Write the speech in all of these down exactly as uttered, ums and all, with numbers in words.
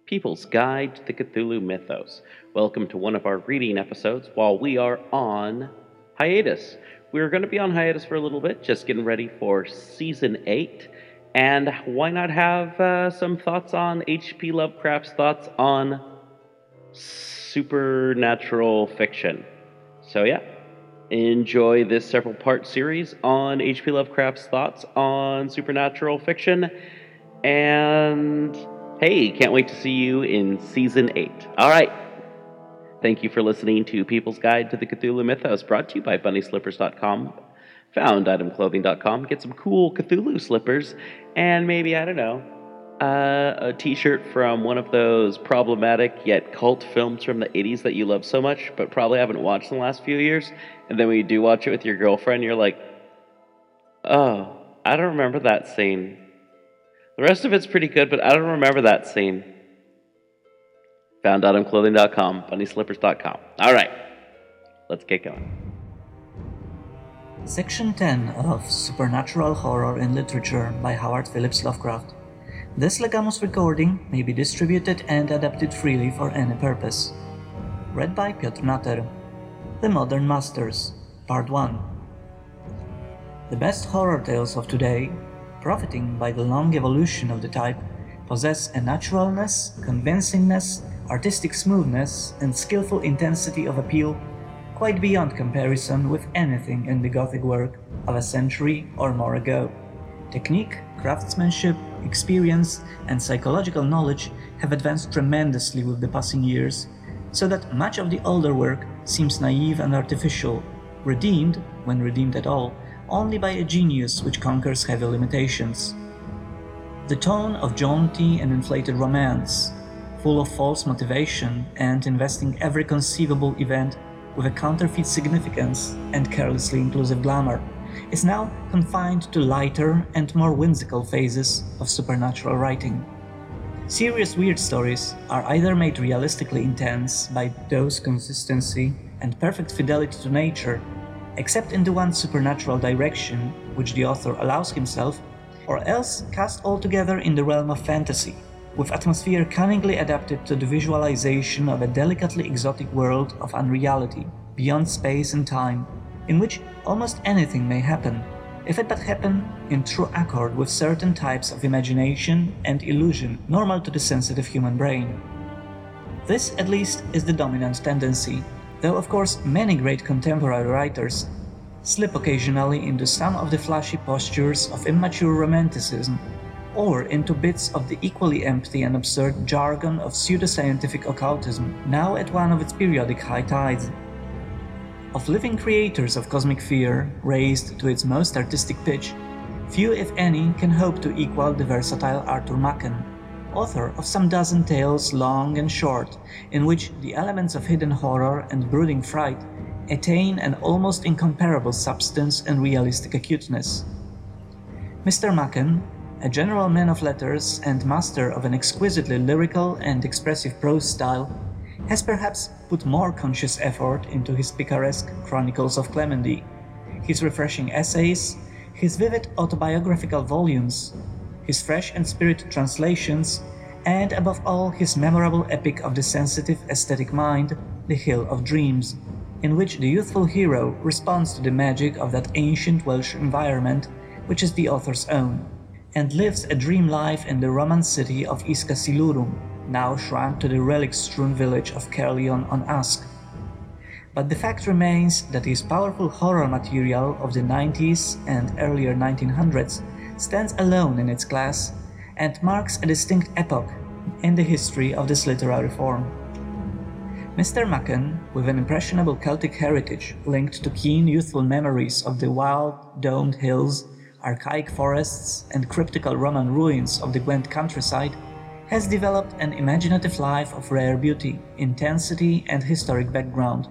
People's Guide to the Cthulhu Mythos. Welcome to one of our reading episodes while we are on hiatus. We're going to be on hiatus for a little bit, just getting ready for season eight. And why not have uh, some thoughts on H P Lovecraft's thoughts on supernatural fiction? So, yeah, enjoy this several part series on H P Lovecraft's thoughts on supernatural fiction. And hey, can't wait to see you in season eight. All right. Thank you for listening to People's Guide to the Cthulhu Mythos, brought to you by bunny slippers dot com, found item clothing dot com. Get some cool Cthulhu slippers, and maybe, I don't know, uh, a t-shirt from one of those problematic yet cult films from the eighties that you love so much, but probably haven't watched in the last few years. And then when you do watch it with your girlfriend, you're like, oh, I don't remember that scene. The rest of it's pretty good, but I don't remember that scene. found item clothing dot com, bunny slippers dot com. All right, let's get going. Section ten of Supernatural Horror in Literature by Howard Phillips Lovecraft. This Legamus recording may be distributed and adapted freely for any purpose. Read by Piotr Natter. The Modern Masters, Part one. The best horror tales of today, profiting by the long evolution of the type, possess a naturalness, convincingness, artistic smoothness, and skillful intensity of appeal quite beyond comparison with anything in the Gothic work of a century or more ago. Technique, craftsmanship, experience, and psychological knowledge have advanced tremendously with the passing years, so that much of the older work seems naive and artificial, redeemed, when redeemed at all, only by a genius which conquers heavy limitations. The tone of jaunty and inflated romance, full of false motivation and investing every conceivable event with a counterfeit significance and carelessly inclusive glamour, is now confined to lighter and more whimsical phases of supernatural writing. Serious weird stories are either made realistically intense by dose consistency and perfect fidelity to nature, except in the one supernatural direction which the author allows himself, or else cast altogether in the realm of fantasy, with atmosphere cunningly adapted to the visualization of a delicately exotic world of unreality, beyond space and time, in which almost anything may happen, if it but happen in true accord with certain types of imagination and illusion normal to the sensitive human brain. This, at least, is the dominant tendency, though of course many great contemporary writers slip occasionally into some of the flashy postures of immature romanticism, or into bits of the equally empty and absurd jargon of pseudoscientific occultism, now at one of its periodic high tides. Of living creators of cosmic fear, raised to its most artistic pitch, few if any can hope to equal the versatile Arthur Machen, author of some dozen tales long and short, in which the elements of hidden horror and brooding fright attain an almost incomparable substance and realistic acuteness. Mister Machen, a general man of letters and master of an exquisitely lyrical and expressive prose style, has perhaps put more conscious effort into his picaresque Chronicles of Clemendy, his refreshing essays, his vivid autobiographical volumes, his fresh and spirited translations, and above all his memorable epic of the sensitive aesthetic mind, The Hill of Dreams, in which the youthful hero responds to the magic of that ancient Welsh environment which is the author's own, and lives a dream life in the Roman city of Isca Silurum, now shrunk to the relic-strewn village of Caerleon on Usk. But the fact remains that his powerful horror material of the nineties and earlier nineteen hundreds stands alone in its class and marks a distinct epoch in the history of this literary form. Mister Machen, with an impressionable Celtic heritage linked to keen youthful memories of the wild, domed hills, archaic forests, and cryptical Roman ruins of the Gwent countryside, has developed an imaginative life of rare beauty, intensity, and historic background.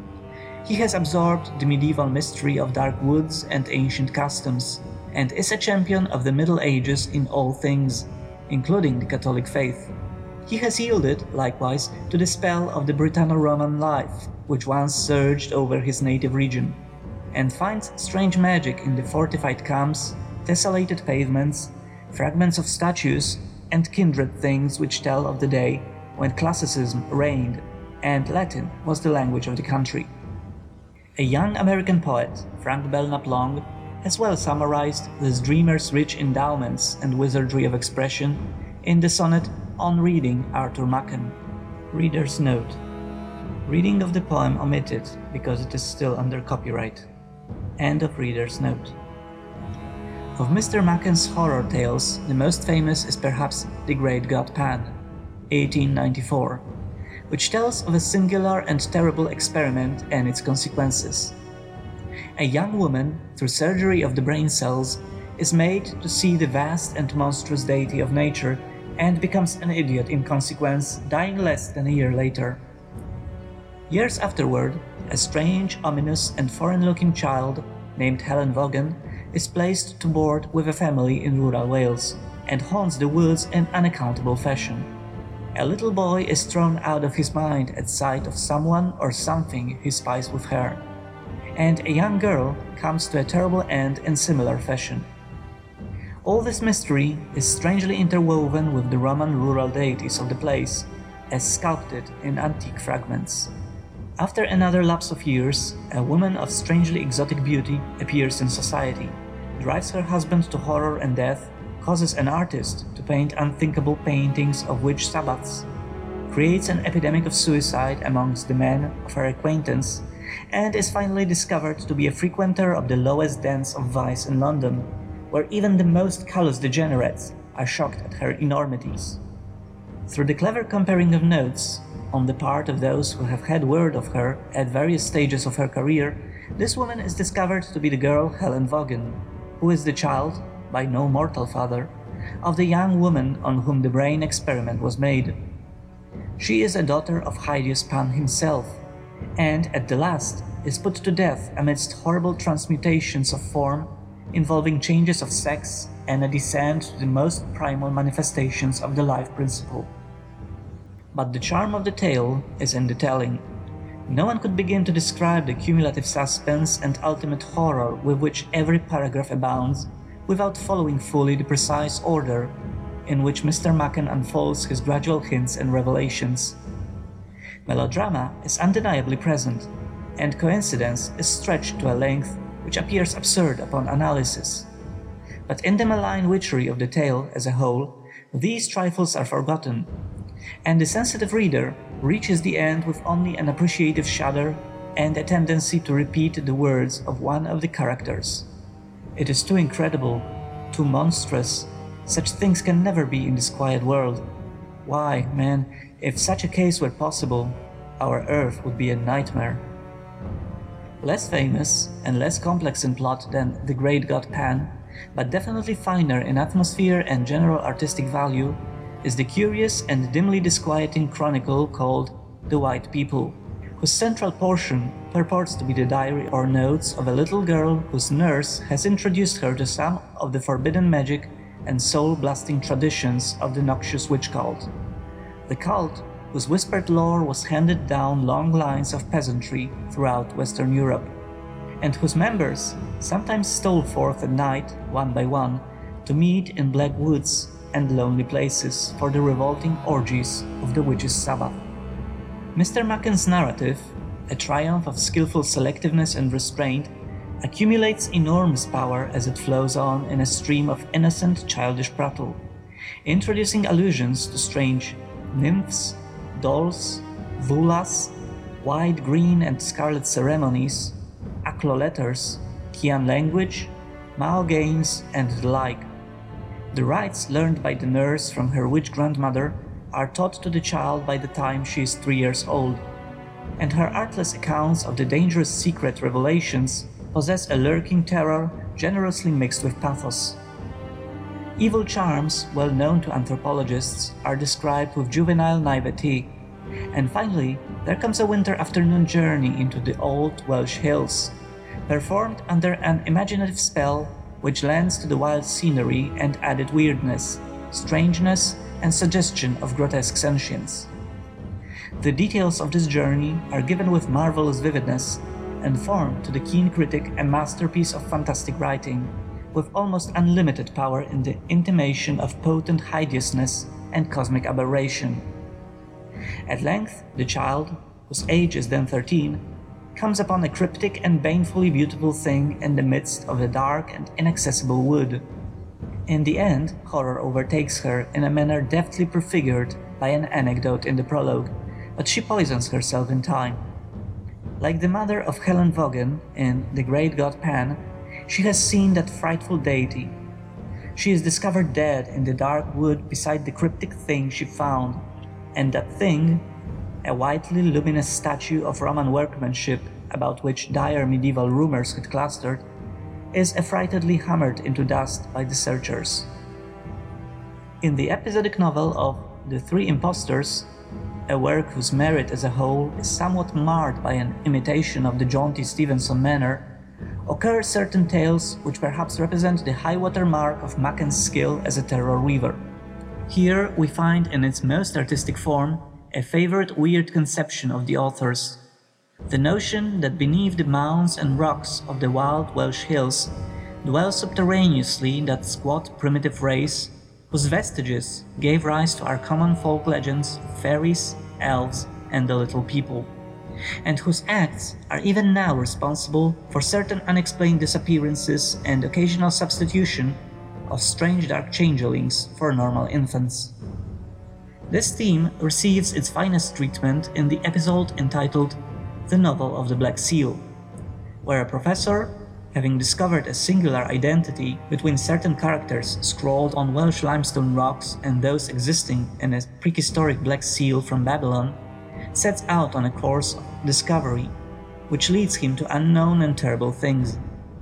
He has absorbed the medieval mystery of dark woods and ancient customs, and is a champion of the Middle Ages in all things, including the Catholic faith. He has yielded, likewise, to the spell of the Britanno-Roman life, which once surged over his native region, and finds strange magic in the fortified camps, tessellated pavements, fragments of statues, and kindred things which tell of the day when classicism reigned and Latin was the language of the country. A young American poet, Frank Belknap Long, has well summarized this dreamer's rich endowments and wizardry of expression in the sonnet On Reading Arthur Machen. Reader's note: reading of the poem omitted because it is still under copyright. End of reader's note. Of Mister Machen's horror tales, the most famous is perhaps The Great God Pan, eighteen ninety-four, which tells of a singular and terrible experiment and its consequences. A young woman, through surgery of the brain cells, is made to see the vast and monstrous deity of nature and becomes an idiot in consequence, dying less than a year later. Years afterward, a strange, ominous and foreign-looking child, named Helen Vaughan, is placed to board with a family in rural Wales, and haunts the woods in unaccountable fashion. A little boy is thrown out of his mind at sight of someone or something he spies with her, and a young girl comes to a terrible end in similar fashion. All this mystery is strangely interwoven with the Roman rural deities of the place, as sculpted in antique fragments. After another lapse of years, a woman of strangely exotic beauty appears in society, drives her husband to horror and death, causes an artist to paint unthinkable paintings of witch sabbaths, creates an epidemic of suicide amongst the men of her acquaintance, and is finally discovered to be a frequenter of the lowest dens of vice in London, where even the most callous degenerates are shocked at her enormities. Through the clever comparing of notes on the part of those who have had word of her at various stages of her career, this woman is discovered to be the girl Helen Vaughan, who is the child, by no mortal father, of the young woman on whom the brain experiment was made. She is a daughter of Hydius Pan himself, and at the last is put to death amidst horrible transmutations of form, involving changes of sex and a descent to the most primal manifestations of the life principle. But the charm of the tale is in the telling. No one could begin to describe the cumulative suspense and ultimate horror with which every paragraph abounds, without following fully the precise order in which Mister Machen unfolds his gradual hints and revelations. Melodrama is undeniably present, and coincidence is stretched to a length which appears absurd upon analysis. But in the malign witchery of the tale as a whole, these trifles are forgotten, and the sensitive reader reaches the end with only an appreciative shudder and a tendency to repeat the words of one of the characters. It is too incredible, too monstrous. Such things can never be in this quiet world. Why, man, if such a case were possible, our Earth would be a nightmare. Less famous and less complex in plot than The Great God Pan, but definitely finer in atmosphere and general artistic value, is the curious and dimly disquieting chronicle called The White People, whose central portion purports to be the diary or notes of a little girl whose nurse has introduced her to some of the forbidden magic and soul-blasting traditions of the noxious witch cult. The cult, whose whispered lore was handed down long lines of peasantry throughout Western Europe, and whose members sometimes stole forth at night, one by one, to meet in black woods and lonely places for the revolting orgies of the witches' Sabbath. Mister Machen's narrative, a triumph of skillful selectiveness and restraint, accumulates enormous power as it flows on in a stream of innocent childish prattle, introducing allusions to strange nymphs, dolls, vulas, white, green and scarlet ceremonies, Aklo letters, Kian language, Mao games, and the like. The rites learned by the nurse from her witch grandmother are taught to the child by the time she is three years old, and her artless accounts of the dangerous secret revelations possess a lurking terror generously mixed with pathos. Evil charms, well known to anthropologists, are described with juvenile naivety, and finally there comes a winter afternoon journey into the old Welsh hills, performed under an imaginative spell which lends to the wild scenery and added weirdness, strangeness, and suggestion of grotesque sentience. The details of this journey are given with marvelous vividness, and form to the keen critic a masterpiece of fantastic writing, with almost unlimited power in the intimation of potent hideousness and cosmic aberration. At length, the child, whose age is then thirteen, comes upon a cryptic and banefully beautiful thing in the midst of a dark and inaccessible wood. In the end, horror overtakes her in a manner deftly prefigured by an anecdote in the prologue, but she poisons herself in time. Like the mother of Helen Vaughan in The Great God Pan, she has seen that frightful deity. She is discovered dead in the dark wood beside the cryptic thing she found, and that thing, a whitely luminous statue of Roman workmanship about which dire medieval rumors had clustered, is affrightedly hammered into dust by the searchers. In the episodic novel of The Three Impostors, a work whose merit as a whole is somewhat marred by an imitation of the jaunty Stevenson manner, occur certain tales which perhaps represent the high-water mark of Macken's skill as a terror weaver. Here we find in its most artistic form a favorite weird conception of the author's: the notion that beneath the mounds and rocks of the wild Welsh hills dwells subterraneously that squat primitive race whose vestiges gave rise to our common folk legends of fairies, elves, and the Little People, and whose acts are even now responsible for certain unexplained disappearances and occasional substitution of strange dark changelings for normal infants. This theme receives its finest treatment in the episode entitled The Novel of the Black Seal, where a professor, having discovered a singular identity between certain characters scrawled on Welsh limestone rocks and those existing in a prehistoric black seal from Babylon, sets out on a course of discovery, which leads him to unknown and terrible things.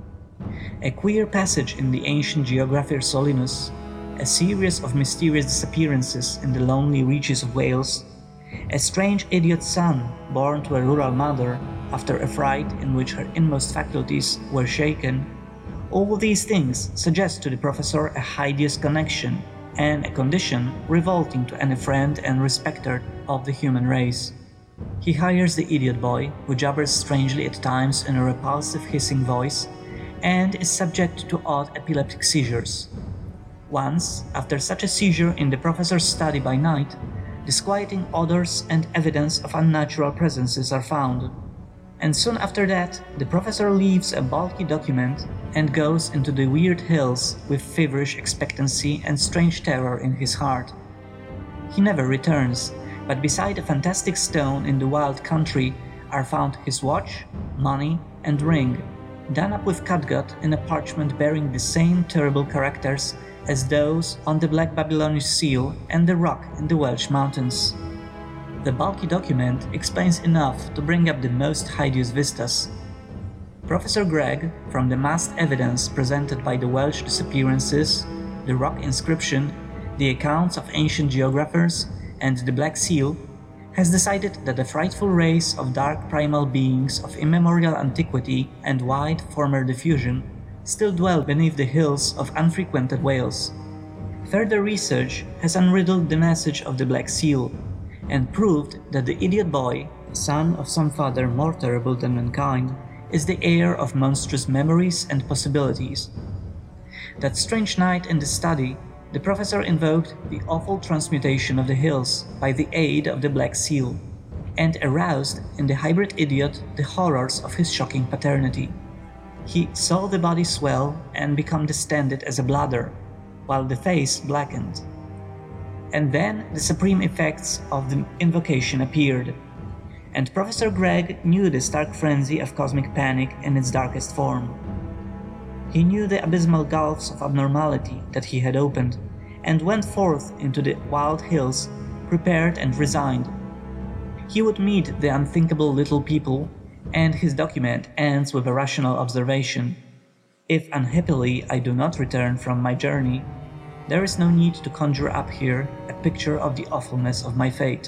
A queer passage in the ancient geographer Solinus, a series of mysterious disappearances in the lonely reaches of Wales, a strange idiot son born to a rural mother after a fright in which her inmost faculties were shaken, all these things suggest to the professor a hideous connection and a condition revolting to any friend and respecter of the human race. He hires the idiot boy, who jabbers strangely at times in a repulsive hissing voice, and is subject to odd epileptic seizures. Once, after such a seizure in the professor's study by night, disquieting odors and evidence of unnatural presences are found, and soon after that the professor leaves a bulky document and goes into the weird hills with feverish expectancy and strange terror in his heart. He never returns, but beside a fantastic stone in the wild country are found his watch, money, and ring, done up with catgut in a parchment bearing the same terrible characters as those on the Black Babylonish seal and the rock in the Welsh mountains. The bulky document explains enough to bring up the most hideous vistas. Professor Gregg, from the massed evidence presented by the Welsh disappearances, the rock inscription, the accounts of ancient geographers, and the Black Seal, has decided that a frightful race of dark primal beings of immemorial antiquity and wide former diffusion still dwell beneath the hills of unfrequented Wales. Further research has unriddled the message of the Black Seal, and proved that the idiot boy, son of some father more terrible than mankind, is the heir of monstrous memories and possibilities. That strange night in the study, the professor invoked the awful transmutation of the hills by the aid of the Black Seal, and aroused in the hybrid idiot the horrors of his shocking paternity. He saw the body swell and become distended as a bladder, while the face blackened. And then the supreme effects of the invocation appeared, and Professor Gregg knew the stark frenzy of cosmic panic in its darkest form. He knew the abysmal gulfs of abnormality that he had opened, and went forth into the wild hills, prepared and resigned. He would meet the unthinkable Little People, and his document ends with a rational observation: if unhappily I do not return from my journey, there is no need to conjure up here a picture of the awfulness of my fate.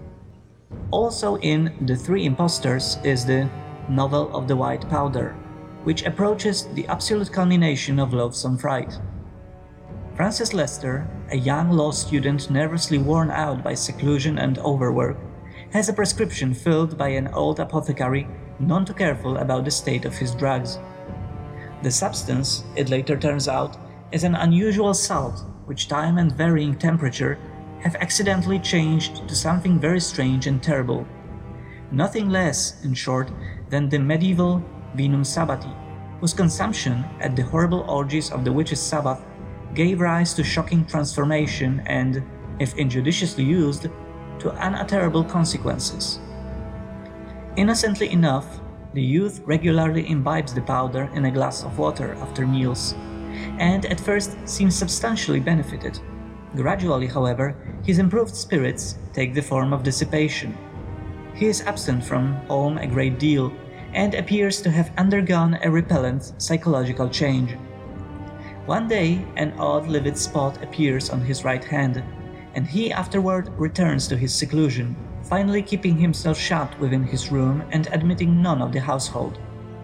Also in The Three Impostors is the Novel of the White Powder, which approaches the absolute culmination of loathsome fright. Francis Lester, a young law student nervously worn out by seclusion and overwork, has a prescription filled by an old apothecary none too careful about the state of his drugs. The substance, it later turns out, is an unusual salt which time and varying temperature have accidentally changed to something very strange and terrible. Nothing less, in short, than the medieval Vinum Sabbati, whose consumption at the horrible orgies of the witches' Sabbath gave rise to shocking transformation and, if injudiciously used, to unutterable consequences. Innocently enough, the youth regularly imbibes the powder in a glass of water after meals, and at first seems substantially benefited. Gradually, however, his improved spirits take the form of dissipation. He is absent from home a great deal, and appears to have undergone a repellent psychological change. One day an odd livid spot appears on his right hand, and he afterward returns to his seclusion, finally keeping himself shut within his room and admitting none of the household.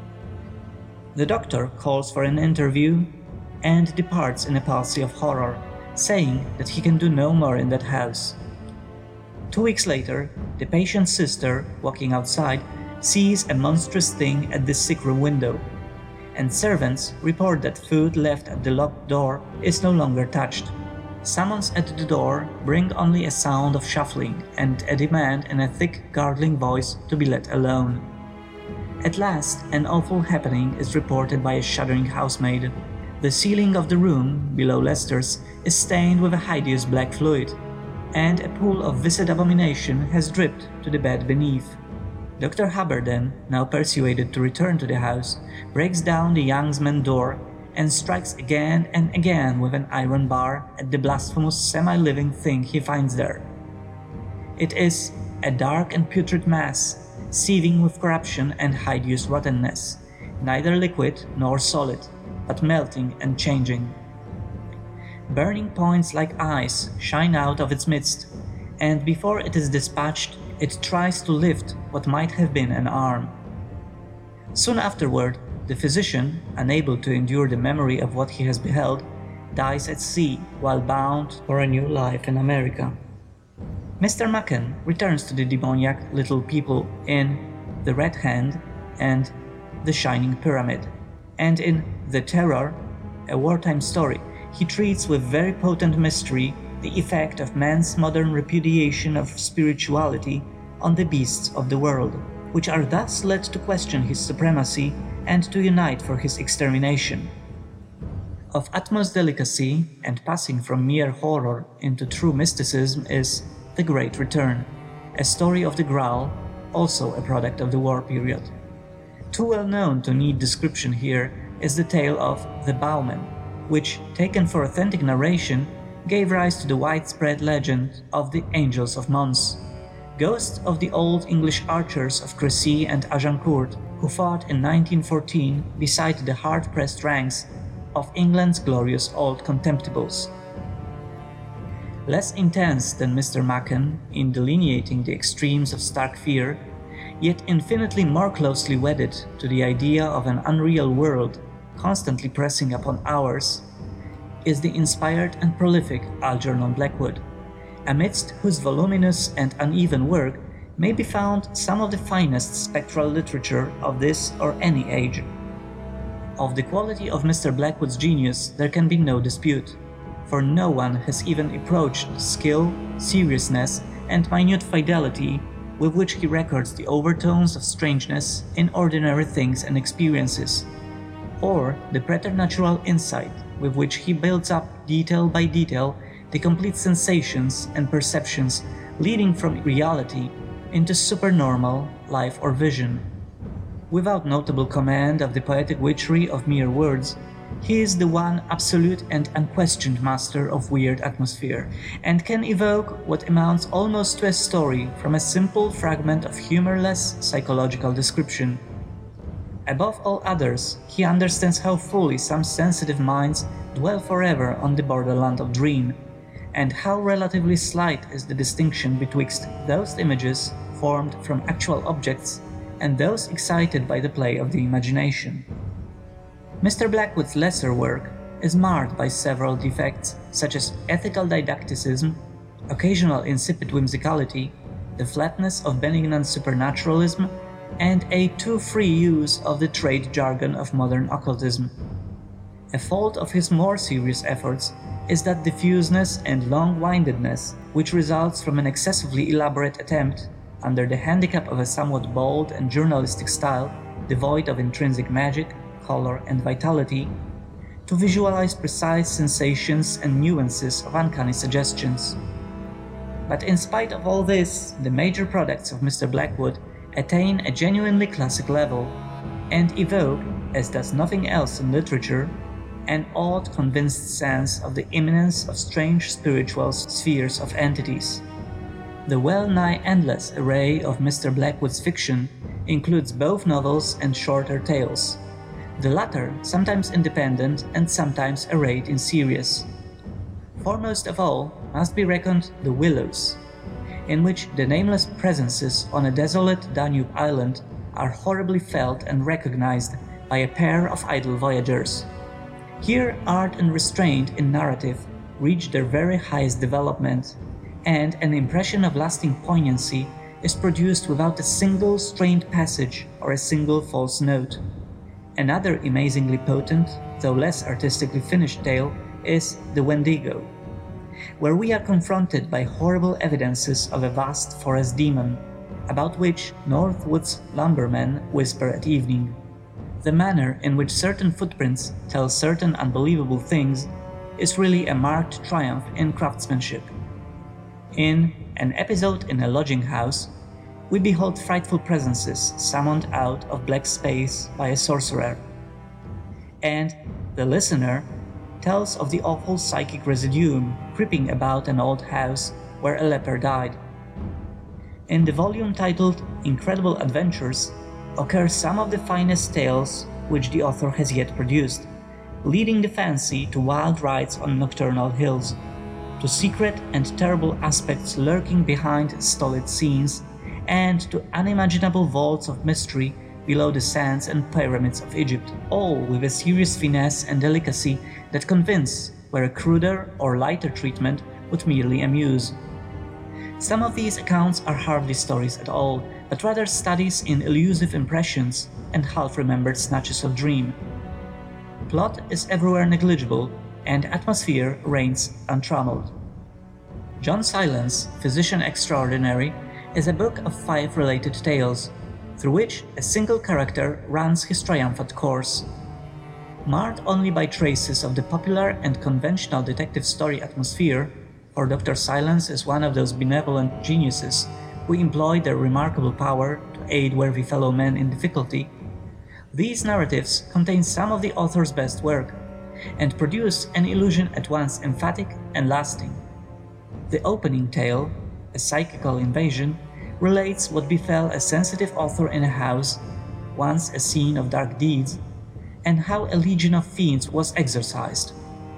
The doctor calls for an interview and departs in a palsy of horror, saying that he can do no more in that house. Two weeks later, the patient's sister, walking outside, sees a monstrous thing at the sick-room window, and servants report that food left at the locked door is no longer touched. Summons at the door bring only a sound of shuffling and a demand in a thick, gargling voice to be let alone. At last, an awful happening is reported by a shuddering housemaid. The ceiling of the room, below Lester's, is stained with a hideous black fluid, and a pool of viscid abomination has dripped to the bed beneath. Doctor Haberden, now persuaded to return to the house, breaks down the young man's door and strikes again and again with an iron bar at the blasphemous semi-living thing he finds there. It is a dark and putrid mass, seething with corruption and hideous rottenness, neither liquid nor solid, but melting and changing. Burning points like eyes shine out of its midst, and before it is dispatched, it tries to lift what might have been an arm. Soon afterward, the physician, unable to endure the memory of what he has beheld, dies at sea while bound for a new life in America. Mister Machen returns to the demoniac little people in The Red Hand and The Shining Pyramid, and in The Terror, a wartime story, he treats with very potent mystery the effect of man's modern repudiation of spirituality on the beasts of the world, which are thus led to question his supremacy and to unite for his extermination. Of utmost delicacy, and passing from mere horror into true mysticism, is The Great Return, a story of the Graal, also a product of the war period. Too well known to need description here is the tale of The Bowmen, which, taken for authentic narration, gave rise to the widespread legend of the Angels of Mons, ghosts of the old English archers of Crécy and Agincourt, who fought in nineteen fourteen beside the hard-pressed ranks of England's glorious old contemptibles. Less intense than Mister Machen in delineating the extremes of stark fear, yet infinitely more closely wedded to the idea of an unreal world constantly pressing upon ours, is the inspired and prolific Algernon Blackwood, amidst whose voluminous and uneven work may be found some of the finest spectral literature of this or any age. Of the quality of Mister Blackwood's genius there can be no dispute, for no one has even approached the skill, seriousness, and minute fidelity with which he records the overtones of strangeness in ordinary things and experiences, or the preternatural insight with which he builds up detail by detail the complete sensations and perceptions leading from reality into supernormal life or vision. Without notable command of the poetic witchery of mere words, he is the one absolute and unquestioned master of weird atmosphere, and can evoke what amounts almost to a story from a simple fragment of humorless psychological description. Above all others, he understands how fully some sensitive minds dwell forever on the borderland of dream, and how relatively slight is the distinction betwixt those images formed from actual objects and those excited by the play of the imagination. Mister Blackwood's lesser work is marred by several defects, such as ethical didacticism, occasional insipid whimsicality, the flatness of benignant supernaturalism, and a too free use of the trade jargon of modern occultism. A fault of his more serious efforts is that diffuseness and long-windedness which results from an excessively elaborate attempt, under the handicap of a somewhat bold and journalistic style, devoid of intrinsic magic, color, and vitality, to visualize precise sensations and nuances of uncanny suggestions. But in spite of all this, the major products of Mister Blackwood attain a genuinely classic level, and evoke, as does nothing else in literature, an odd convinced sense of the imminence of strange spiritual spheres of entities. The well-nigh endless array of Mister Blackwood's fiction includes both novels and shorter tales, the latter sometimes independent and sometimes arrayed in series. Foremost of all must be reckoned The Willows, in which the nameless presences on a desolate Danube island are horribly felt and recognized by a pair of idle voyagers. Here art and restraint in narrative reach their very highest development, and an impression of lasting poignancy is produced without a single strained passage or a single false note. Another amazingly potent, though less artistically finished tale is The Wendigo, where we are confronted by horrible evidences of a vast forest demon, about which Northwood's lumbermen whisper at evening. The manner in which certain footprints tell certain unbelievable things is really a marked triumph in craftsmanship. In An Episode in a Lodging House, we behold frightful presences summoned out of black space by a sorcerer. And The Listener tells of the awful psychic residuum creeping about an old house where a leper died. In the volume titled Incredible Adventures occur some of the finest tales which the author has yet produced, leading the fancy to wild rides on nocturnal hills, to secret and terrible aspects lurking behind stolid scenes, and to unimaginable vaults of mystery below the sands and pyramids of Egypt, all with a serious finesse and delicacy that convince where a cruder or lighter treatment would merely amuse. Some of these accounts are hardly stories at all, but rather studies in elusive impressions and half-remembered snatches of dream. Plot is everywhere negligible, and atmosphere reigns untrammeled. John Silence, Physician Extraordinary, is a book of five related tales, through which a single character runs his triumphant course. Marred only by traces of the popular and conventional detective story atmosphere, for Doctor Silence is one of those benevolent geniuses who employ their remarkable power to aid worthy fellow men in difficulty, these narratives contain some of the author's best work, and produce an illusion at once emphatic and lasting. The opening tale, A Psychical Invasion, relates what befell a sensitive author in a house, once a scene of dark deeds, and how a legion of fiends was exorcised.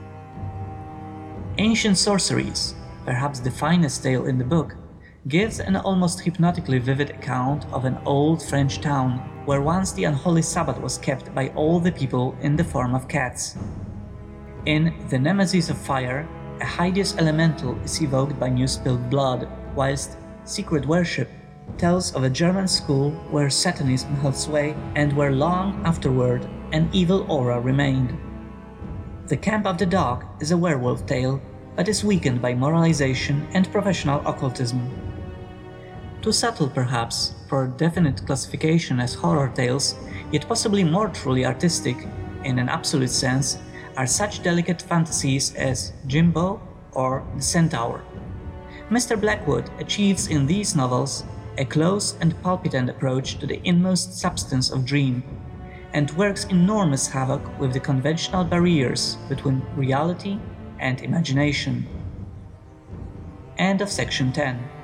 Ancient Sorceries, perhaps the finest tale in the book, gives an almost hypnotically vivid account of an old French town where once the unholy Sabbath was kept by all the people in the form of cats. In The Nemesis of Fire, a hideous elemental is evoked by new spilled blood, whilst Secret Worship tells of a German school where Satanism held sway and where long afterward an evil aura remained. The Camp of the Dog is a werewolf tale, but is weakened by moralization and professional occultism. Too subtle perhaps for definite classification as horror tales, yet possibly more truly artistic, in an absolute sense, are such delicate fantasies as Jimbo or The Centaur. Mister Blackwood achieves in these novels a close and palpitant approach to the inmost substance of dream, and works enormous havoc with the conventional barriers between reality and imagination. End of section ten.